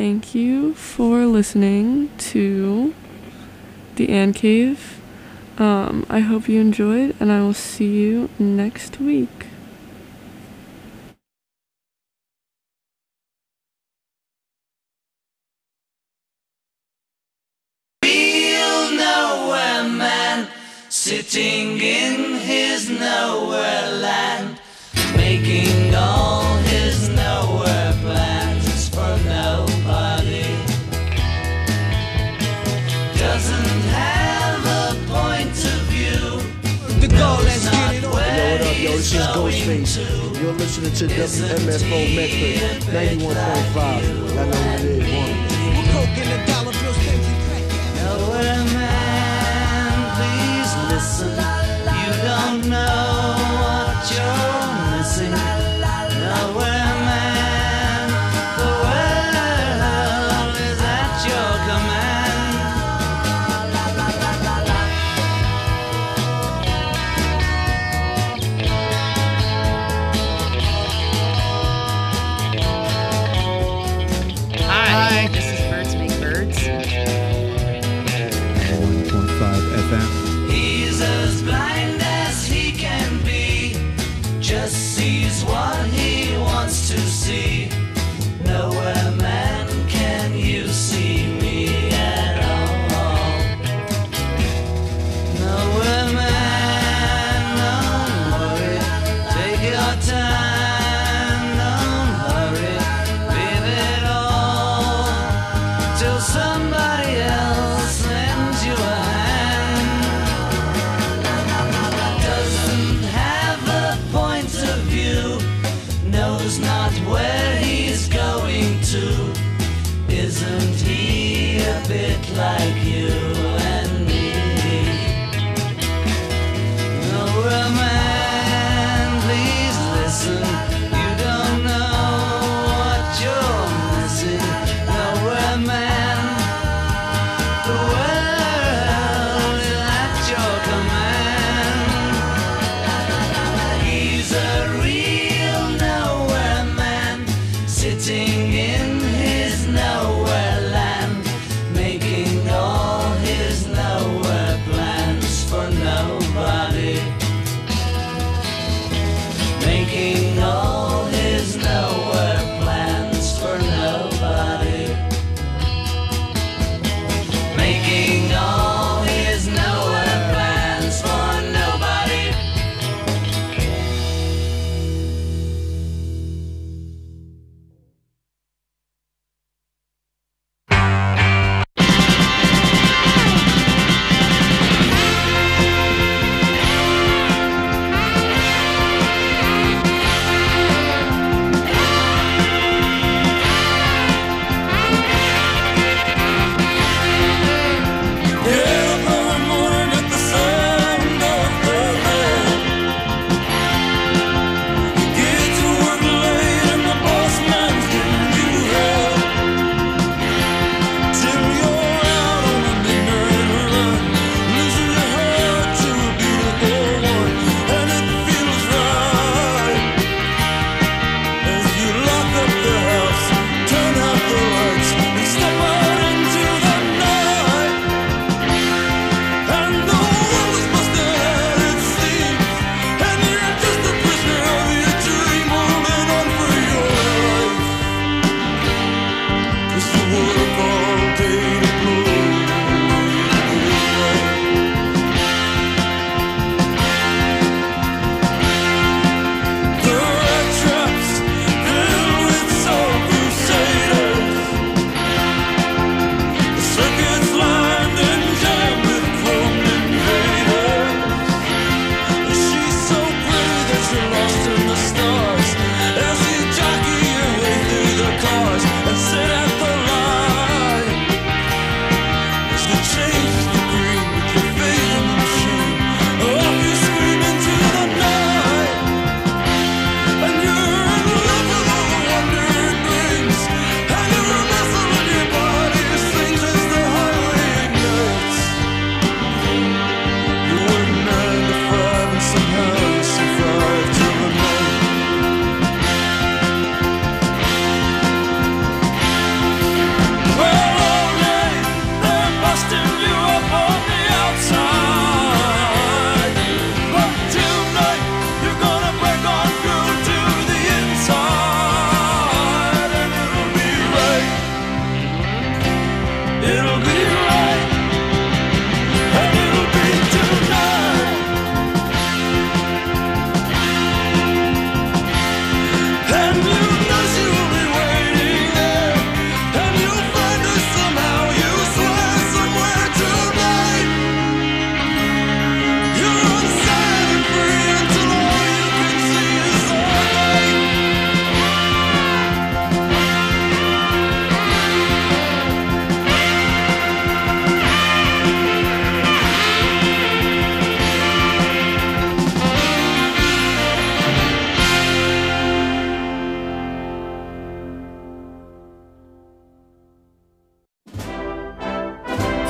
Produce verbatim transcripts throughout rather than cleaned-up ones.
thank you for listening to the Ant Cave. Um, I hope you enjoyed, and I will see you next week. Real nowhere man, sitting in his nowhere land, making all his nowhere plans for nobody. Doesn't have a point of view. The goal is get it on. Yo, what up, yo? This is Ghostface. You're listening to W M F O Metric ninety-one point five. Y'all know what it is. One. Coke in the dollar bills, nowhere man, please listen. You don't know what you're missing. Nowhere man, the world is at your command. Hi, this is Birds Make Birds. one point five F M. He's a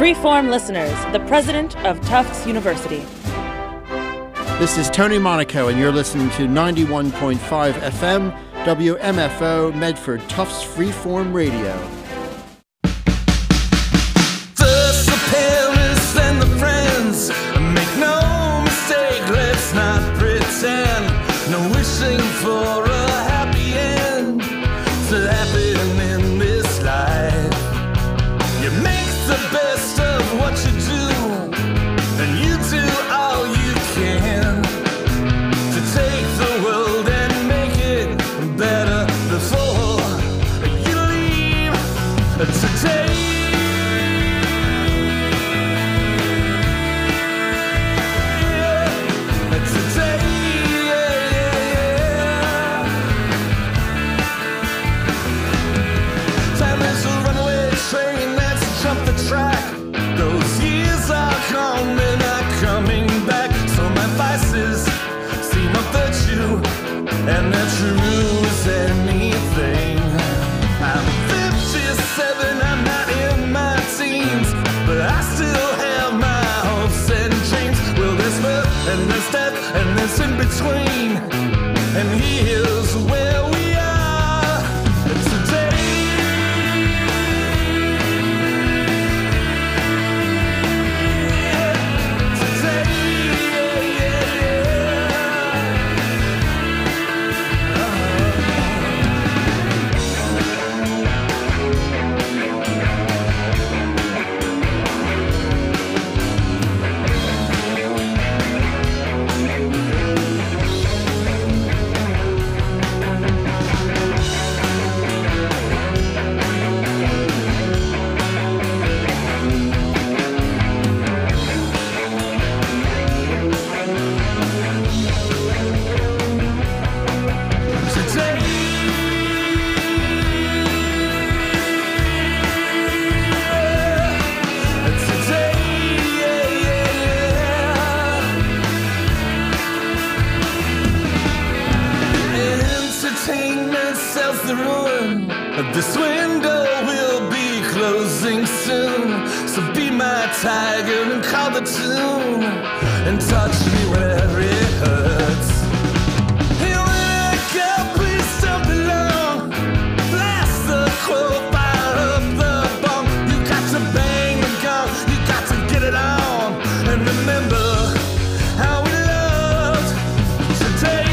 Freeform listeners, the president of Tufts University. This is Tony Monaco, and you're listening to ninety-one point five F M, W M F O, Medford, Tufts Freeform Radio. First the parents, then the friends. Make no mistake, let's not pretend. No wishing for a happy end to happen in this life. You make the best of what you do, and you do all you can to take the world and make it better before you leave today. And they're true as anything. I'm fifty-seven, I'm not in my teens, but I still have my hopes and dreams. Well, there's birth and there's death and there's in between, and here's where we are today. Today, yeah, yeah, yeah. This window will be closing soon, so be my tiger and call the tune and touch me where it hurts. Hey, when I go, please don't belong. Blast the quote, fire up the bomb. You got to bang the gong, you got to get it on, and remember how we loved today.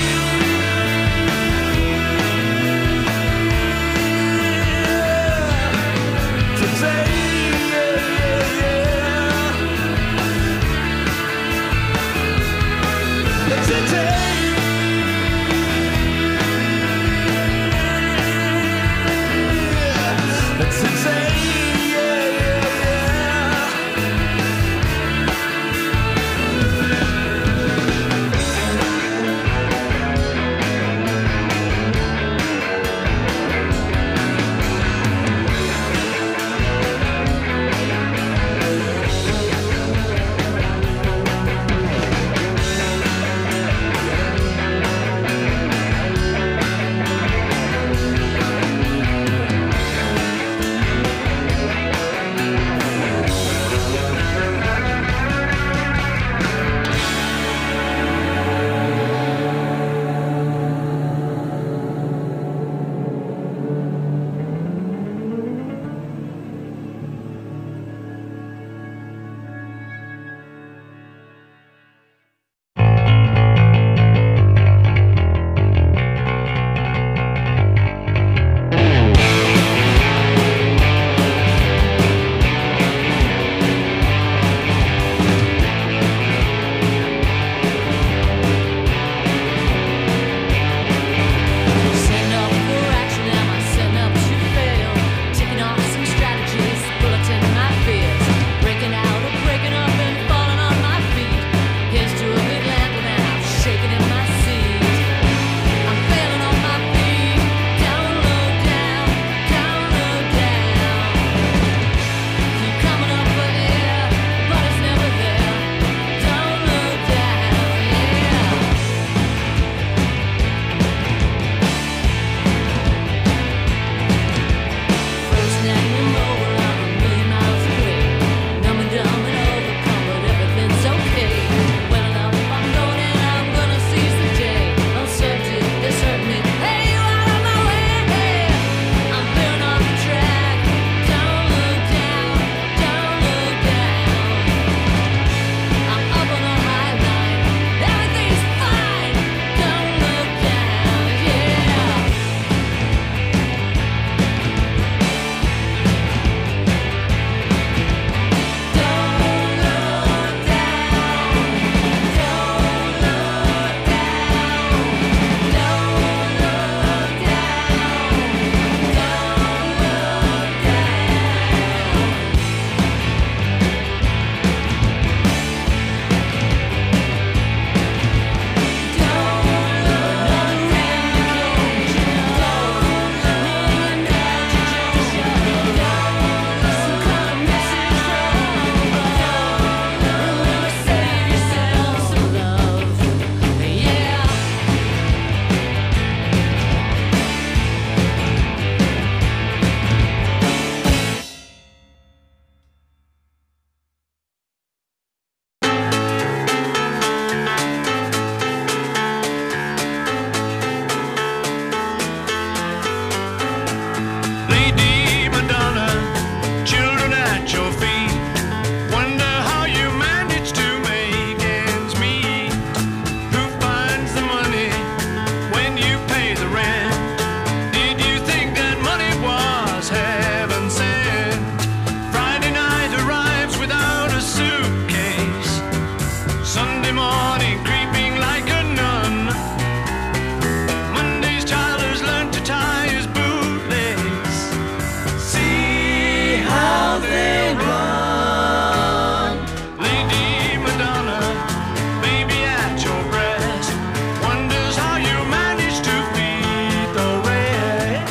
morning creeping like a nun. Monday's child has learned to tie his bootlegs. See how they run. Lady Madonna, baby at your breast, wonders how you manage to feed the rest.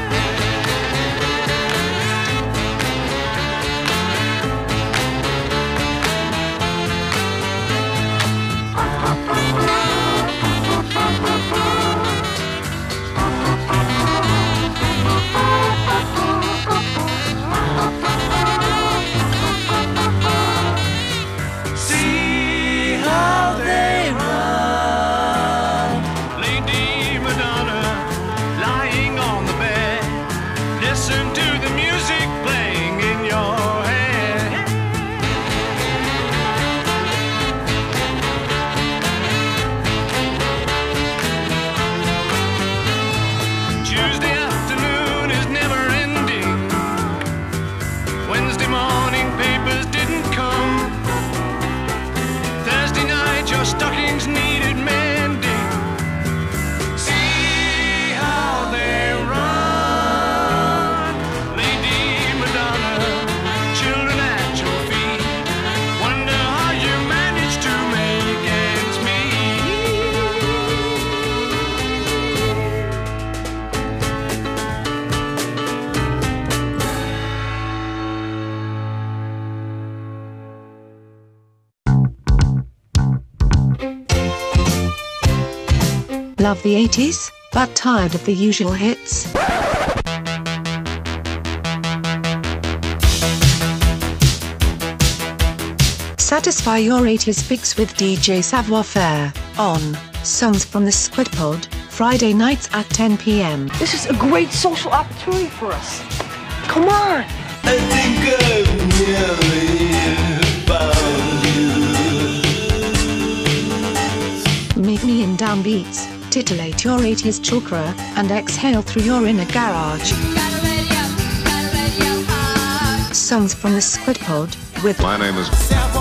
See how they run. Lady Madonna, lying on the bed, listen to the music playing in your head. Tuesday afternoon is never ending. Wednesday morning papers didn't come. Thursday night your stockings needed mending. See how they run. Lady Madonna, children at your feet, wonder how you manage to make ends Love the eighties, but tired of the usual hits? Satisfy your eighties fix with D J Savoir Faire on Songs from the Squid Pod, Friday nights at ten p m. This is a great social opportunity for us. Come on. I think I've nearly found you. Meet me in downbeats, titillate your eighties chakra, and exhale through your inner garage. Songs from the Squid Pod with My name is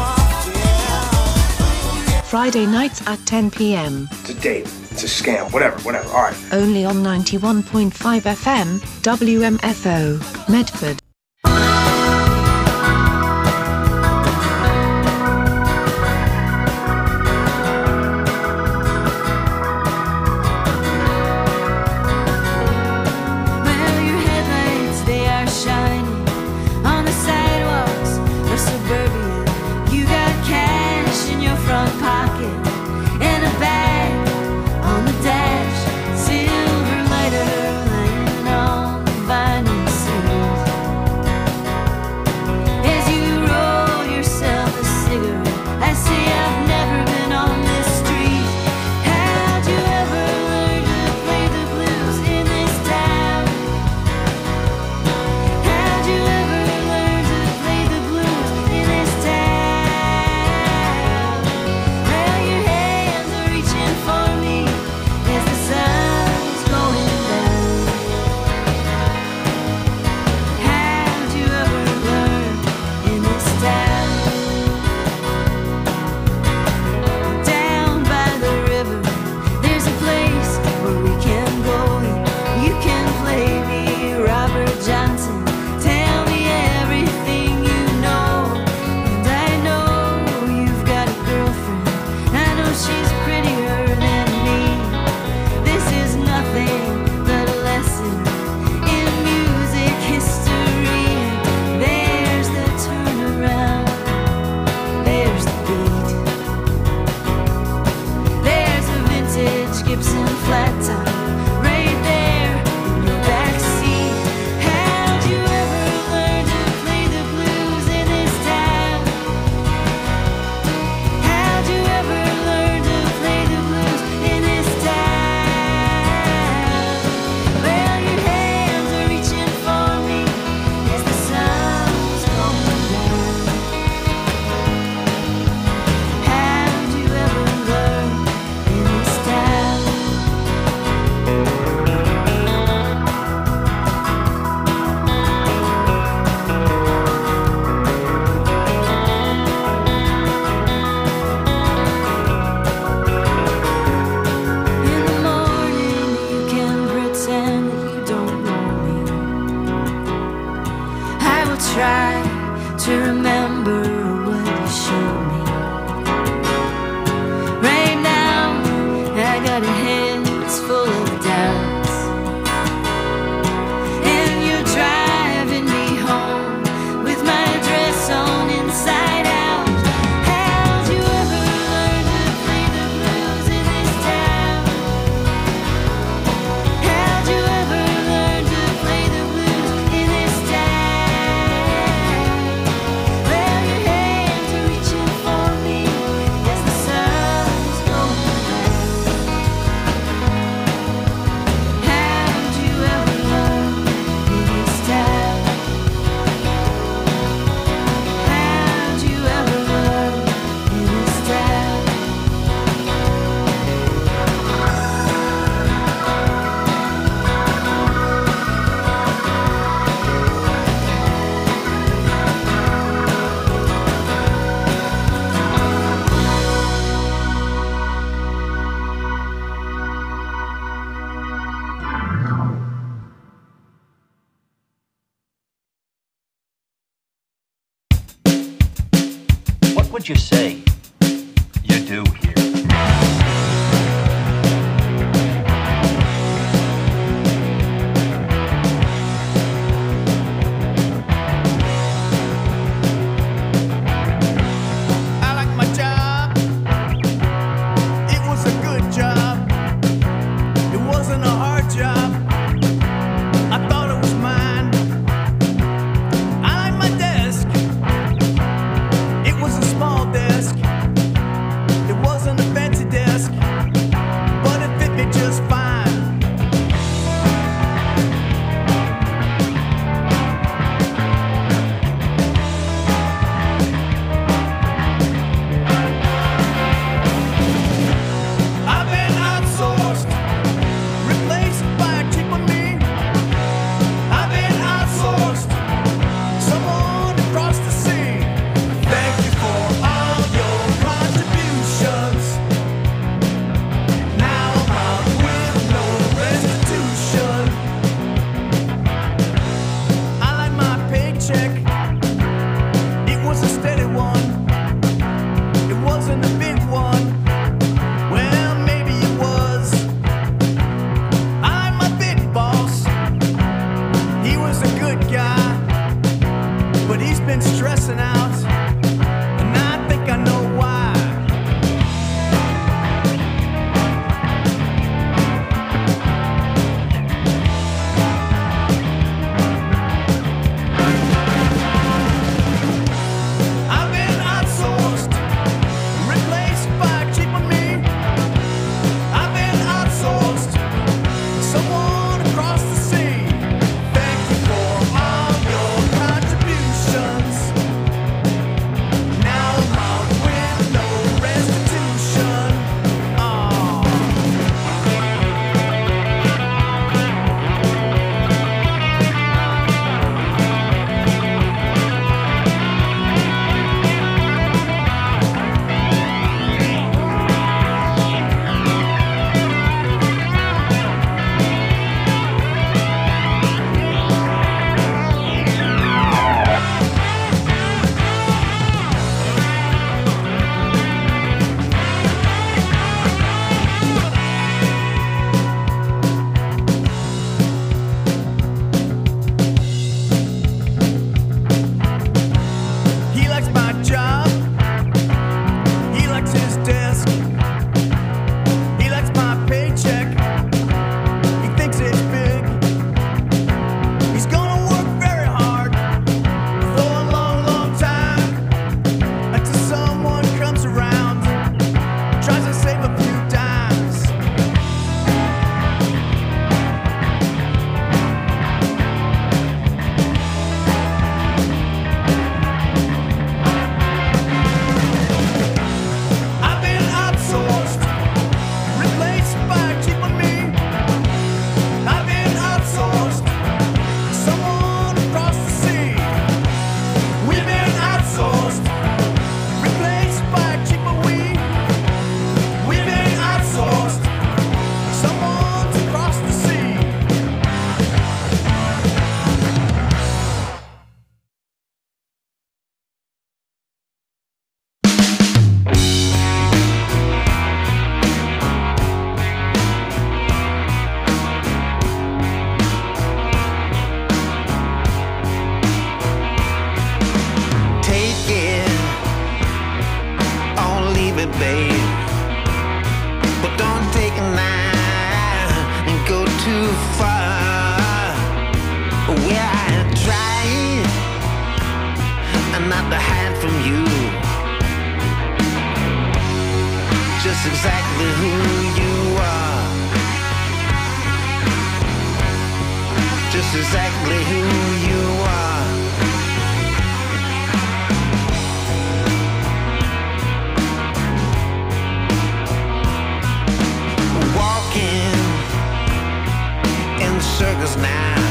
Friday nights at ten p m. It's a date. It's a scam. Whatever, whatever. All right. Only on ninety-one point five F M, W M F O, Medford. Silver lighter laying on the vinyl sills. would you say you do here? I like my job. It was a good job. It wasn't a hard job. I thought it was mine. I like my desk. It was a small desk. It wasn't a fancy desk, but it fit me just fine. I've been outsourced, replaced by a cheaper me. I've been outsourced, someone across the sea. Thank you for all your contributions. Now I'm out with no restitution. I like my paycheck. It was a steady one. It wasn't a big one. Well, maybe it was. I'm my big boss. He was a good guy, but he's been stressing out, and I think I know why. I've been outsourced, replaced by a cheaper me. I've been outsourced, someone across the sea. Thank you for all your contributions. Now I'm out with no restitution. Oh. He likes my job. He likes his desk. He likes my paycheck. He thinks it's big. He's gonna work very hard for a long, long time until someone comes around, tries to save a few dimes. I've been outsourced, replaced by a cheaper me. I've been outsourced, someone across the sea. We've been outsourced, replaced by a cheaper we. We've been outsourced, someone across the sea. Take it or leave it, babe. But don't take it now and go too far. Well, I tried not to hide from you just exactly who you are. Just exactly who you are. Walking in circles now,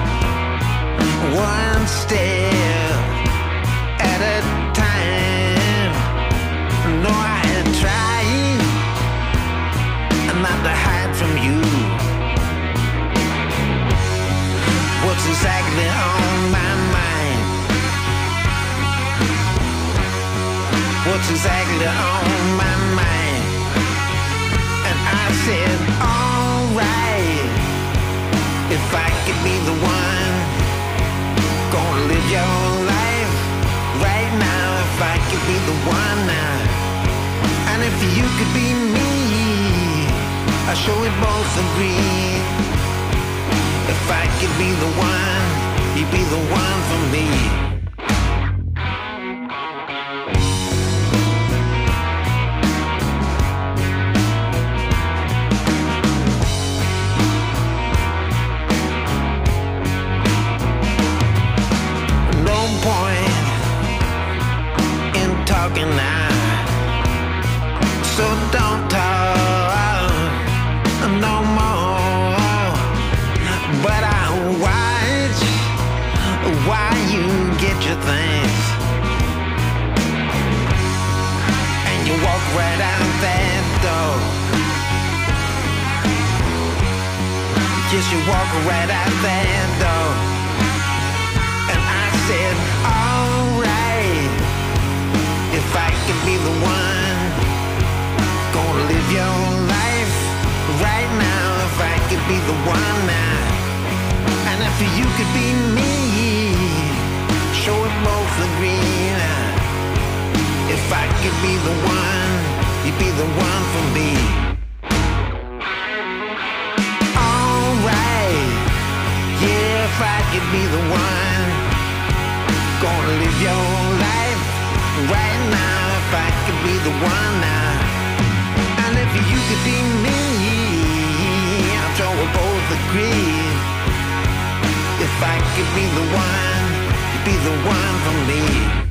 one step at a time. No, I tried not to hide from you what's exactly on So we both agreed, if I could be the one, you'd be the one for me. No point in talking now, so don't talk no more. But I watch why you get your things, and you walk right out that door. Yes, you walk right out that door. And I said, alright, if I could be the one, gonna live your life right now. If I could be the one now, and if you could be me, so we both agree now. If I could be the one, you'd be the one for me. Alright, yeah, if I could be the one, gonna live your life right now. If I could be the one now, and if you could be me, I'm sure we both agree. If I could be the one, you'd be the one for me.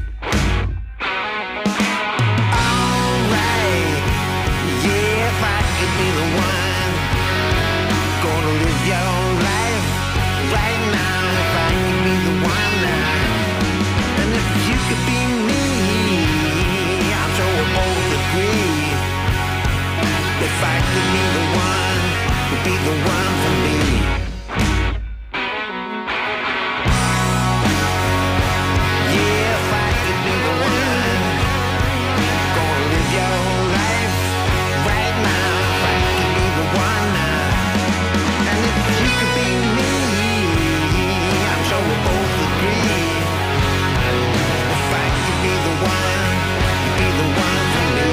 Alright, yeah, if I could be the one, gonna live your life right now. If I could be the one now, and if you could be me, I'm sure we both agree. If I could be the one, you'd be the one for me. Yeah, if I could be the one, gonna live your life right now. If I could be the one now, and if you could be me, I'm sure we both agree. If I could be the one, you'd be the one for me.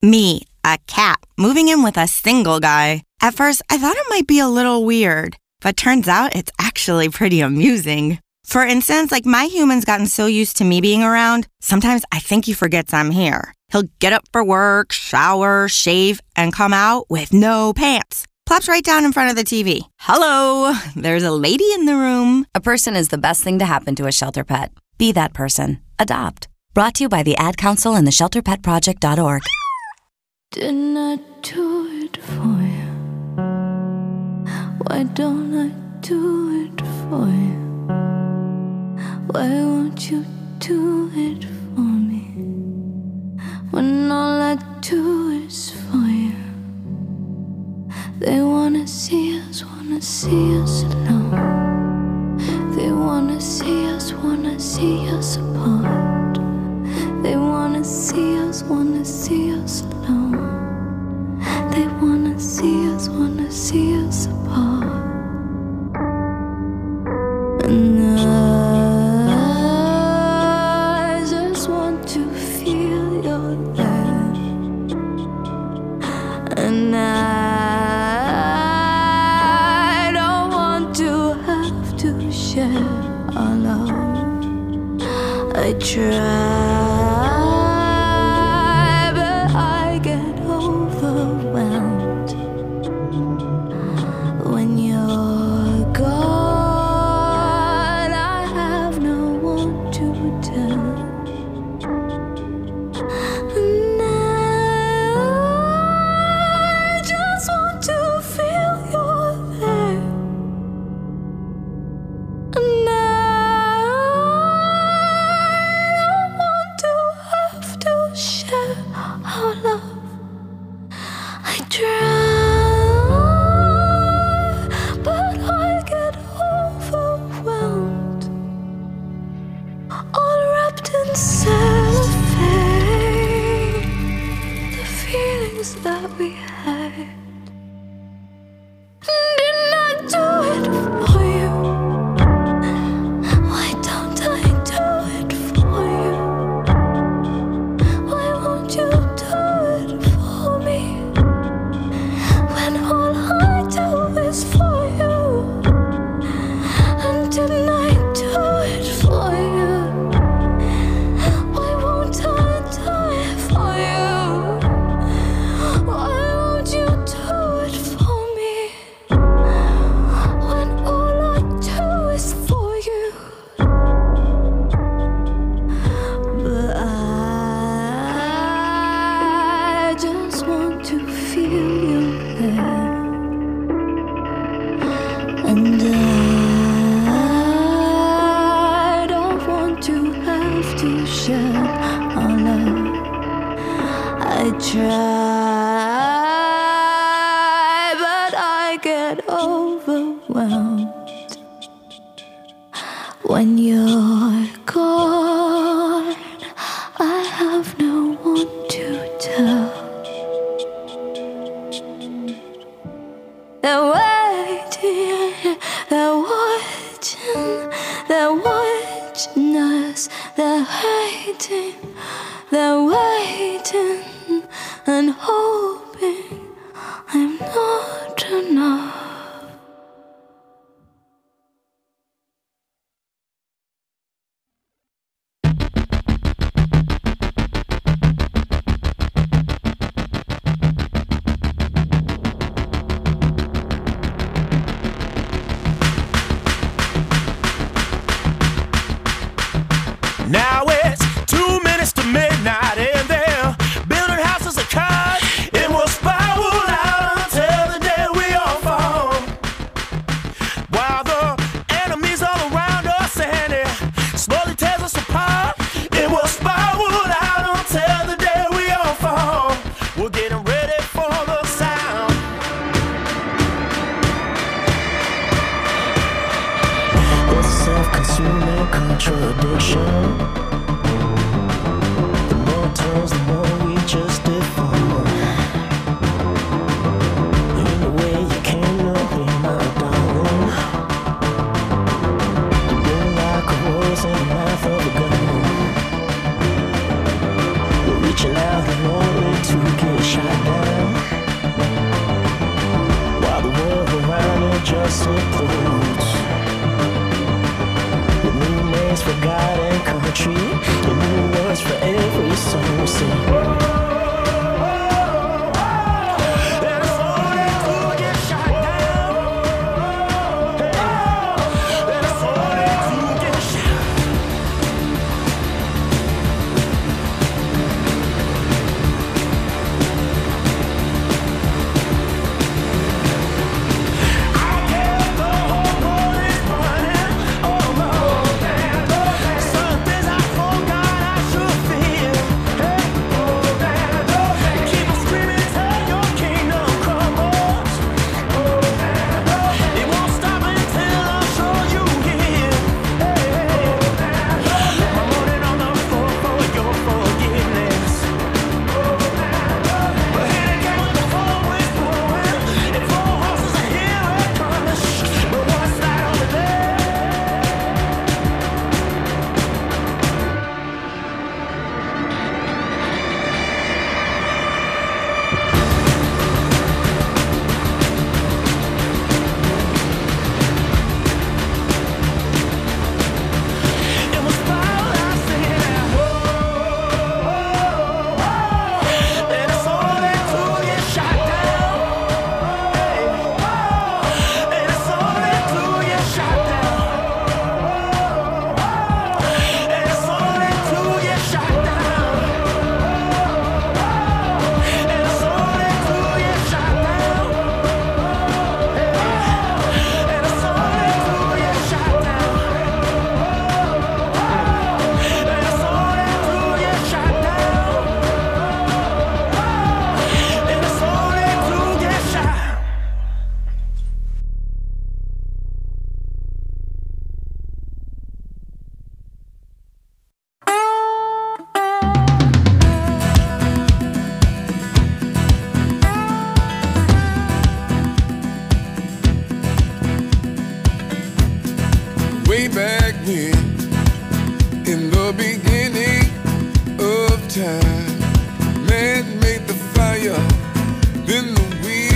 Me, a cat, moving in with a single guy. At first, I thought it might be a little weird, but turns out it's actually pretty amusing. For instance, like my human's gotten so used to me being around, sometimes I think he forgets I'm here. He'll get up for work, shower, shave, and come out with no pants. Plops right down in front of the T V. Hello, there's a lady in the room. A person is the best thing to happen to a shelter pet. Be that person. Adopt. Brought to you by the Ad Council and the shelter pet project dot org. Didn't I do it for you? Why don't I do it for you? Why won't you do it for me? When all I do is for you. They wanna see us, wanna see us alone. They wanna see us, wanna see us apart. They wanna see us, wanna see us alone. They wanna see us, wanna see us apart. And I just want to feel your love. And I don't want to have to share our love. I try, but I get overwhelmed when you're gone. I have no one to tell. And I just want to feel you're there. And I don't want to have to share our love. I try, but I get overwhelmed, all wrapped in cellophane. The feelings that we had. Didn't I do it for you? Why don't I do it for you? Why won't you do it for me? When all I do is for you. And didn't I do it for you? Why won't I do it for you? Why won't you do it for me? When all I do is for you. But I just want to feel you there. And I don't want to have to share our love. I try, but I get overwhelmed when you're gone. I have no one to tell. They're waiting, they're watching, they're watching us. They're waiting, they're waiting and hoping I'm not enough. Now it's two minutes to midnight and they're building houses of cards. It will spiral out until the day we all fall. While the enemies all around us and it slowly tears us apart. It will spiral out until the day we all fall. We're getting ready for the sound. It's self-consuming contradiction. The more turns, the more we just deform. In a way you can't know me, my darling. You're like a rose in the mouth of a gun. We're reaching out in order to get roots. Your new names for God and country. Your new words for every song. Sing. Way back when, in the beginning of time, man made the fire, then the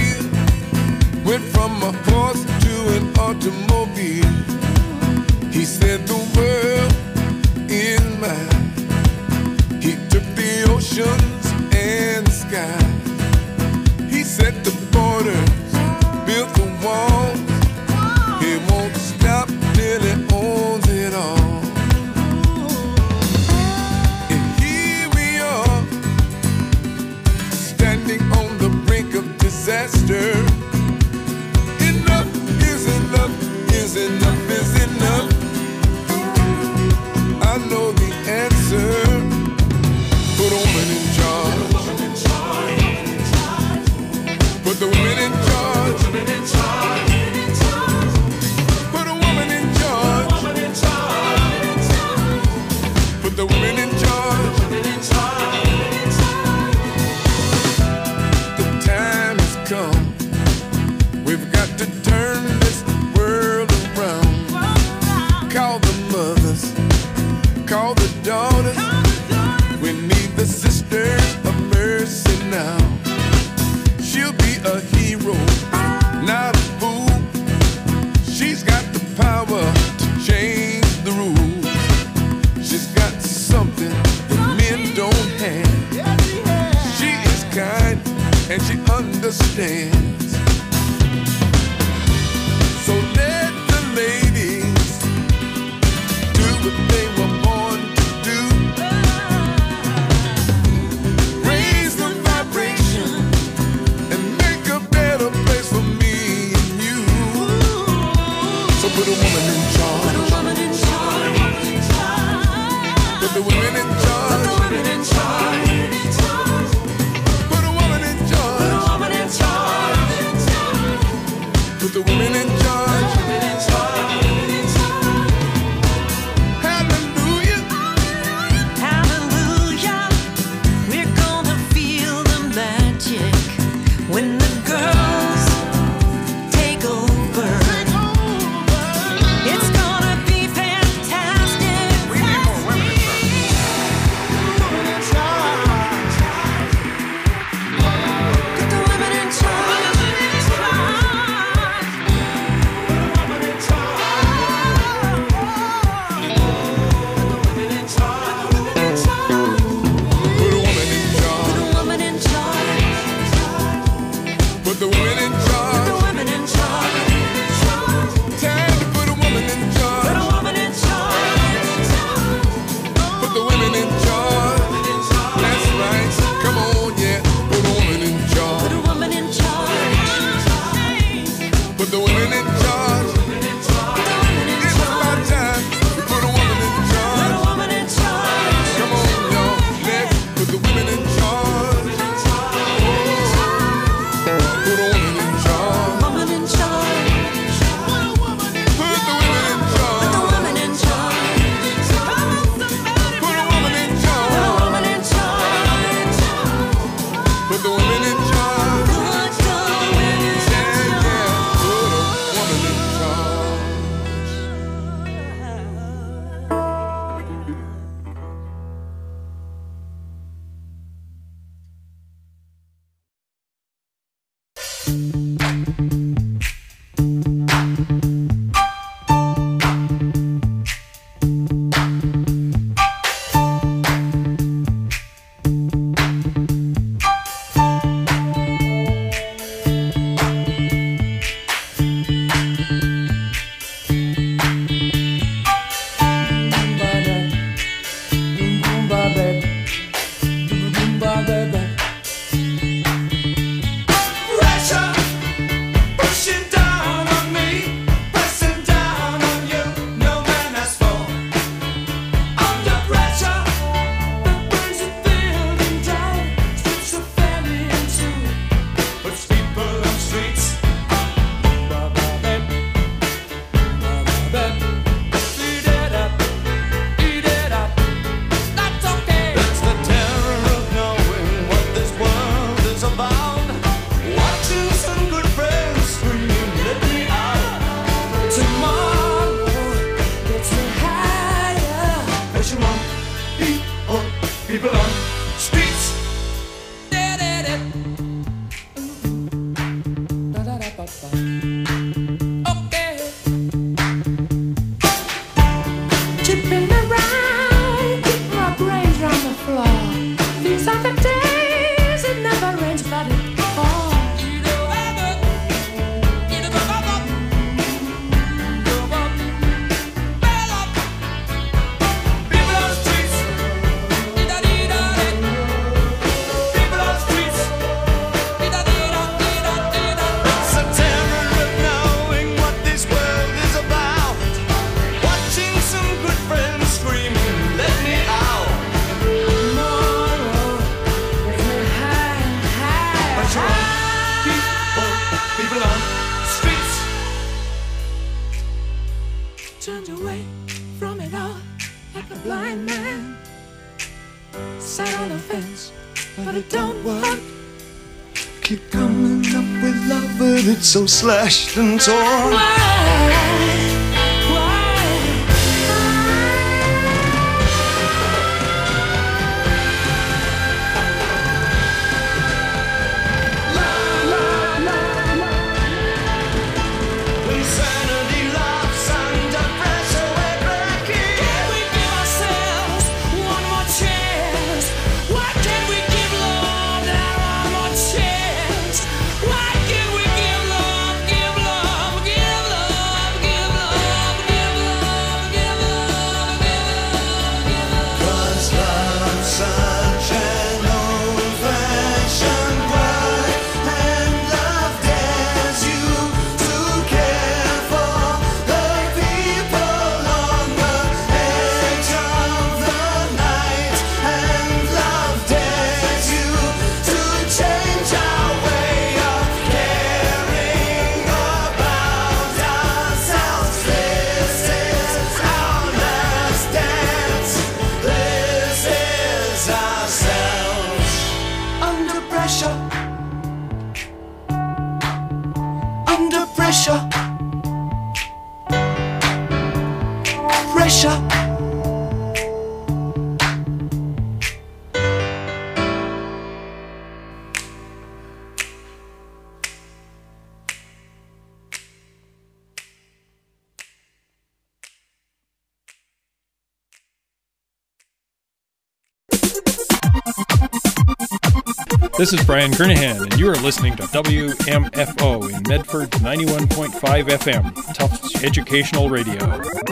wheel went from a horse to an automobile. He said the world is mine. He took the oceans and the skies. He set the borders, built the walls. He won't stop till he owns it all. And here we are, standing on the brink of disaster. Enough is enough, is enough, is enough. I know the answer. Put a woman in charge. Put the women in charge. Put a woman in charge. Put the women in charge. The time has come. We've got to turn this world around. Call the mothers, call the daughters. We need the sisters of mercy now. She'll be a hero, not a fool. She's got the power to change the rules. She's got something that men don't have. She is kind and she understands. So let the ladies do what they were born to do. Raise the vibration and make a better place for me and you. So put a woman in charge. Put a woman in charge. Put the women in charge. Put the women in charge. Put a woman in charge. Put a woman in charge. Put the women in charge. Hallelujah. Hallelujah. We're gonna feel the magic when the girls take over. It's gonna be fantastic. We need more women in church. turned away from it all like a blind man. Sat on the fence, but it don't work. Keep coming up with love, but it's so slashed and torn. Why? Insanity laughs under pressure, we're breaking. Can we give ourselves one more chance? Why can't we give love that one more chance? Why can't we give love, give love, give love, give love, give love, give love, give love, give love? 'Cause love's such an old-fashioned word, and love dares you to care for the people on the edge of the night, and love dares you to change our way of caring about ourselves. This is our last dance. This is ourselves. Under pressure. Under pressure. Pressure. This is Brian Kernahan, and you are listening to W M F O in Medford ninety-one point five F M, Tufts Educational Radio.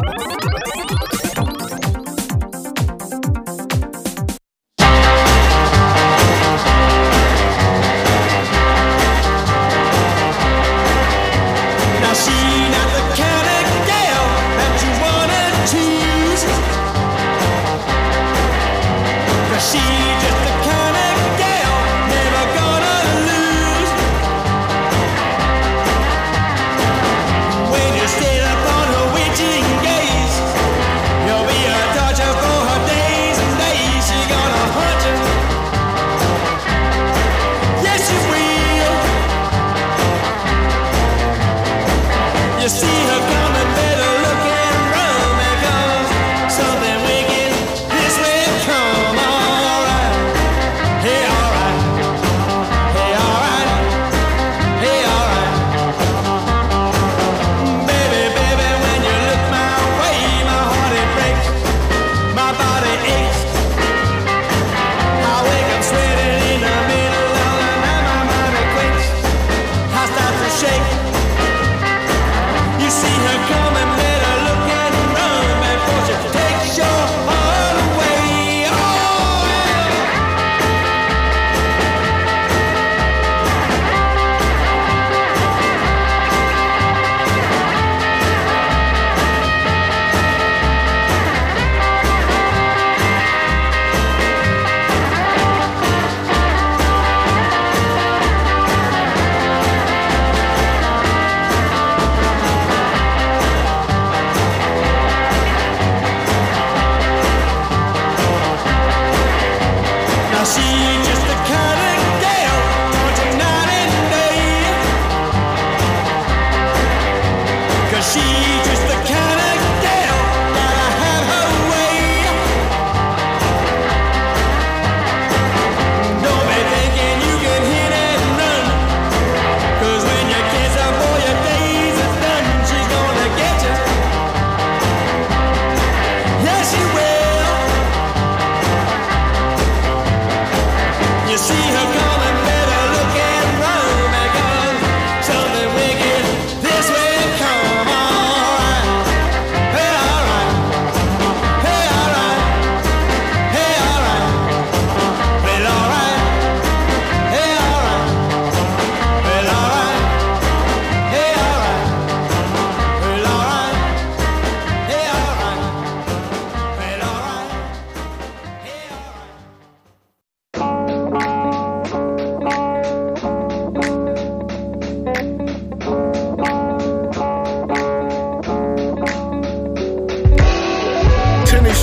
Now she not the kind of gal that you wanna choose. 'Cause she just the kind of gal never gonna lose. When you stayed up on her witching gaze,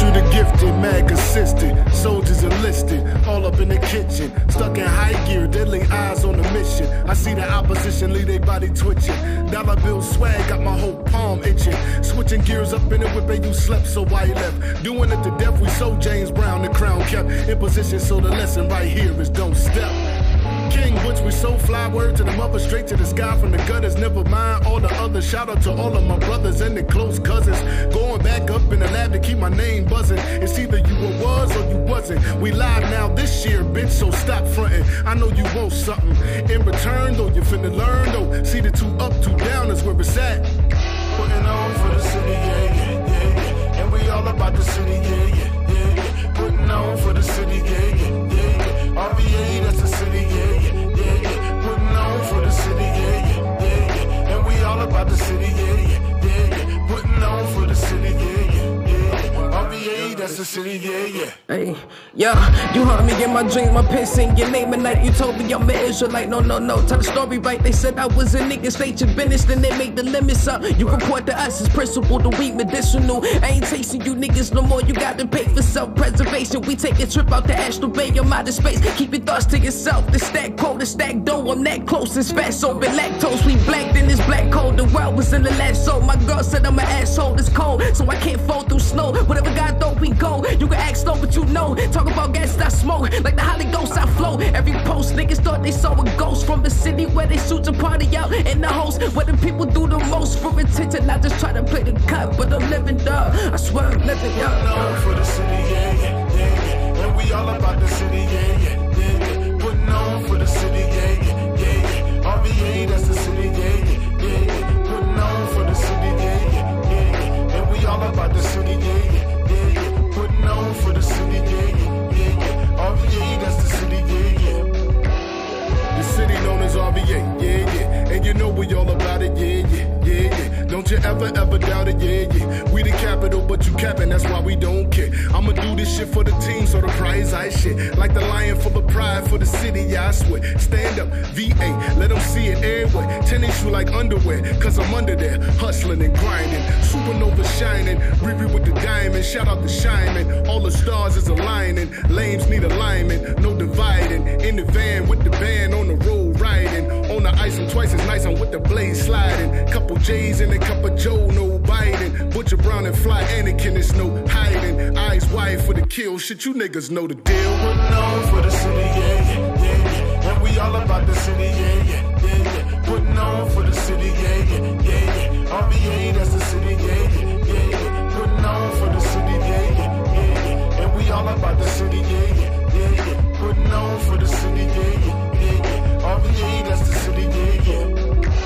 to the gifted, mad consistent. Soldiers enlisted, all up in the kitchen. Stuck in high gear, deadly eyes on the mission. I see the opposition leave their body twitching. Dollar bill swag, got my whole palm itching. Switching gears up in the whip and you slept, so why you left? Doing it to death, we sold James Brown, the crown kept in position, so the lesson right here is don't step. King Butch, we so fly, word to the mother, straight to the sky from the gutters. Never mind all the others. Shout out to all of my brothers and the close cousins. Going back up in the lab to keep my name buzzing. It's either you were was or you wasn't. We live now this year, bitch, so stop fronting. I know you want something in return, though. You finna learn, though. See the two up, two down is where it's at. Putting on for the city, yeah, yeah, yeah, yeah. And we all about the city, yeah, yeah, yeah, yeah. Putting on for the city, yeah, yeah, yeah, yeah. R B A, that's the city, yeah, yeah, yeah, yeah. Putting on for the city, yeah, yeah, yeah, yeah. And we all about the city, yeah, yeah, yeah, yeah. Putting on for the city, yeah, yeah, yeah, yeah. R B A, that's the city, yeah, yeah. Hey, yeah, you heard me in my dreams, my pen saying your name at night. You told me I'm an Israelite, no, no, no, tell the story right. They said I was a nigga, state your business, then they make the limits up. You report to us as principle, the weed medicinal. I ain't chasing you niggas no more, you got to pay for self-preservation. We take a trip out to Astral Bay, your mind is space. Keep your thoughts to yourself, the stack quote, the stack dough. I'm that close, it's fat, so been lactose. We blacked in this black cold, the world was in the last so. My girl said I'm an asshole, it's cold, so I can't fall through snow. Whatever God thought we go, you can ask no, but you know. Talk about gas I smoke, like the Holy Ghost I flow. Every post, niggas thought they saw a ghost from the city where they shoot your party out in the host, where the people do the most for attention. I just try to play the cut, but I'm living up. I swear I'm living up. Putting on for the city, yeah, yeah, yeah, yeah. And we all about the city, yeah, yeah, yeah, yeah. Putting on for the city, yeah, yeah, yeah, yeah. R B A, that's the city, yeah, yeah, yeah, yeah. Putting on for the city, yeah, yeah, yeah, yeah. And we all about the city, yeah, yeah, yeah, yeah. Putting on for the city, yeah, yeah, yeah, yeah. R B A, that's the city, yeah, yeah. The city known as R B A, yeah, yeah. And you know we all about it, yeah, yeah, yeah, yeah. Don't you ever, ever doubt it, yeah, yeah. We the capital, but you capping, that's why we don't care. I'ma do this shit for the team, so the prize I shit. Like the lion full of pride for the city, yeah, I swear. Stand up, V A, let them see it everywhere. Tennis shoe like underwear, cause I'm under there. Hustling and grinding, supernova shining. Riri with the diamond, shout out to Shining. All the stars is aligning, lames need alignment, no dividing. In the van with the band, on the road riding. On the ice, I'm twice as nice, I'm with the blade sliding. Couple J's and a cup of Joe, no Biden. Butcher Brown and Fly Anakin, it's no hiding. Eyes wide for the kill, shit, you niggas know the deal. Putting on for the city, yeah, yeah, yeah, yeah. And we all about the city, yeah, yeah, yeah, yeah. Putting on for the city, yeah, yeah, yeah, yeah. R B A, that's the city, yeah, yeah, yeah, yeah. Putting on for the city, yeah, yeah, yeah, yeah. And we all about the city, yeah, yeah, yeah, yeah. Putting on for the city, yeah, yeah, yeah, yeah. R B A, that's the city, yeah, yeah.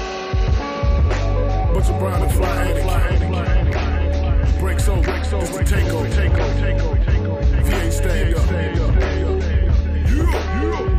Butcher Brown and Fly Anakin. Breaks over, breaks over, it's the takeover, takeover, takeover. V A stand up. Yeah, yeah.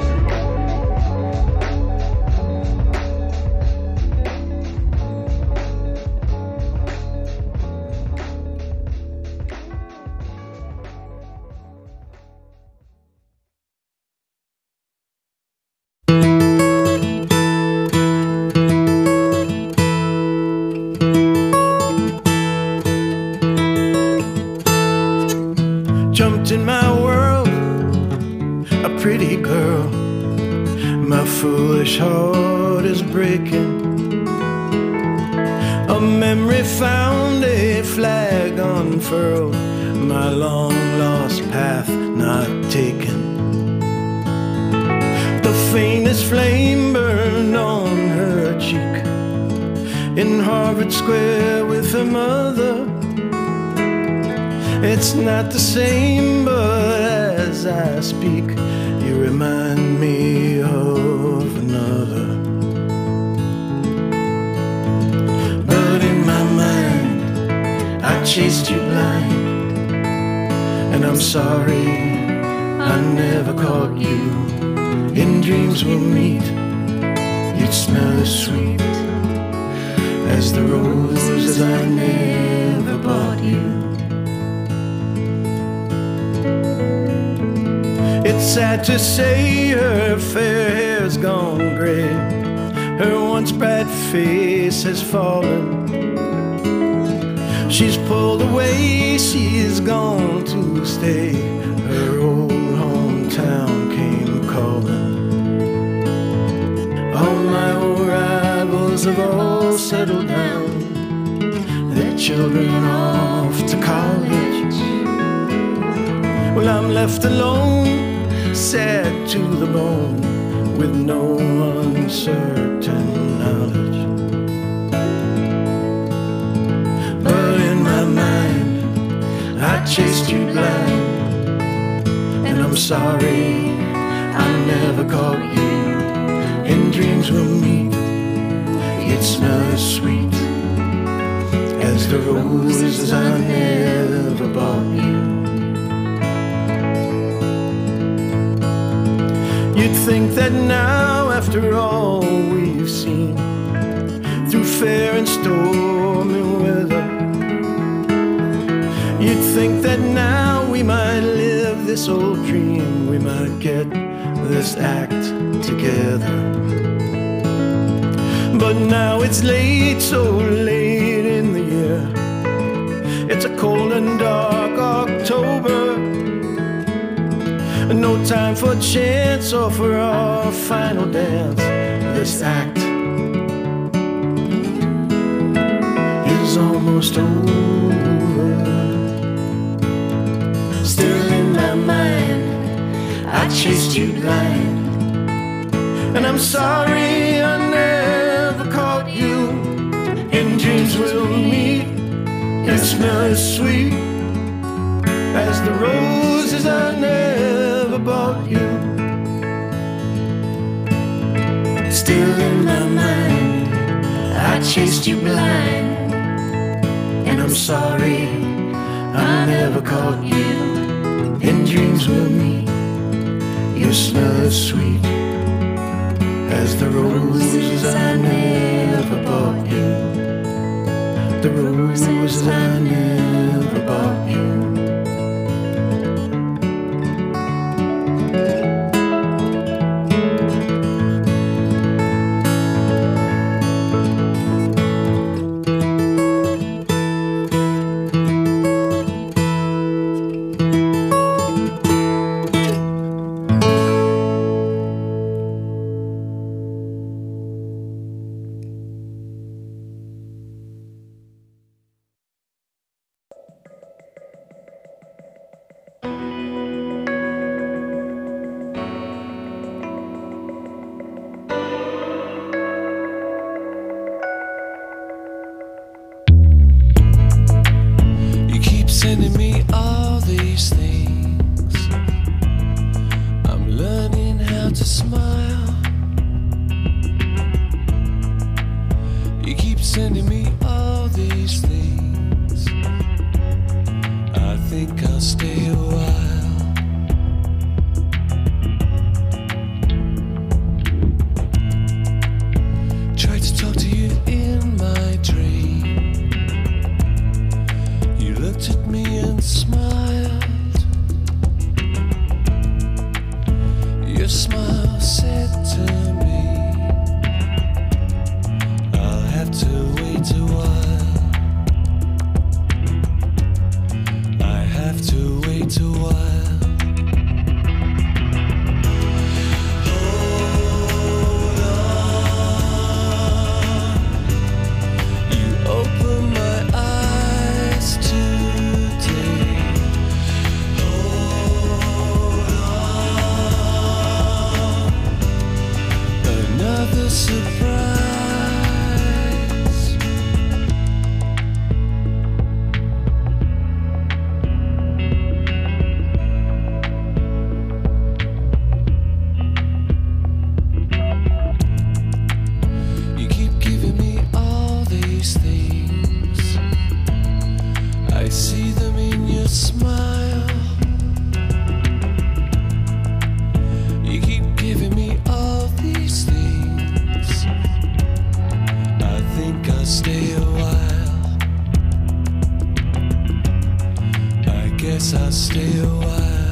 In my world, a pretty girl. My foolish heart is breaking. A memory found, a flag unfurled. My long lost path not taken. The faintest flame burned on her cheek. In Harvard Square with her mother. It's not the same, but as I speak, you remind me of another. But in my mind, I chased you blind. And I'm sorry I never caught you. In dreams we'll meet, you'd smell as sweet as the roses I never bought you. It's sad to say her fair hair's gone gray. Her once bright face has fallen. She's pulled away, she's gone to stay. Her old hometown came calling. All my old rivals have all settled down, their children off to college. Well, I'm left alone, sad to the bone, with no uncertain knowledge. But in my mind, I chased you blind, and I'm sorry I never caught you. In dreams we'll meet, it smells sweet as the roses I never bought you. You'd think that now, after all we've seen, through fair and stormy weather, you'd think that now we might live this old dream, we might get this act together. But now it's late, so late in the year. It's a cold and dark October, no time for chance or for our final dance. This act is almost over. Still in my mind, I chased you blind, and I'm sorry I never caught you. In dreams we'll meet, it smells sweet as the roses I never bought you. Still in my mind, I chased you blind, and I'm sorry I never caught you. In dreams we'll meet, you smell as sweet as the roses I never bought you. The roses I never bought you. Sending me all these things. I'm learning how to smile. You keep sending me all these things. I think I'll stay a while. Tried to talk to you in my dream. You looked at me and smiled. Your smile said to me, I'll have to wait a while. I have to wait a while. Hold on. You open my eyes to another surprise. You keep giving me all these things. I see them in your smile. You keep giving me all these things. I think I'll stay a while. I guess I'll stay a while.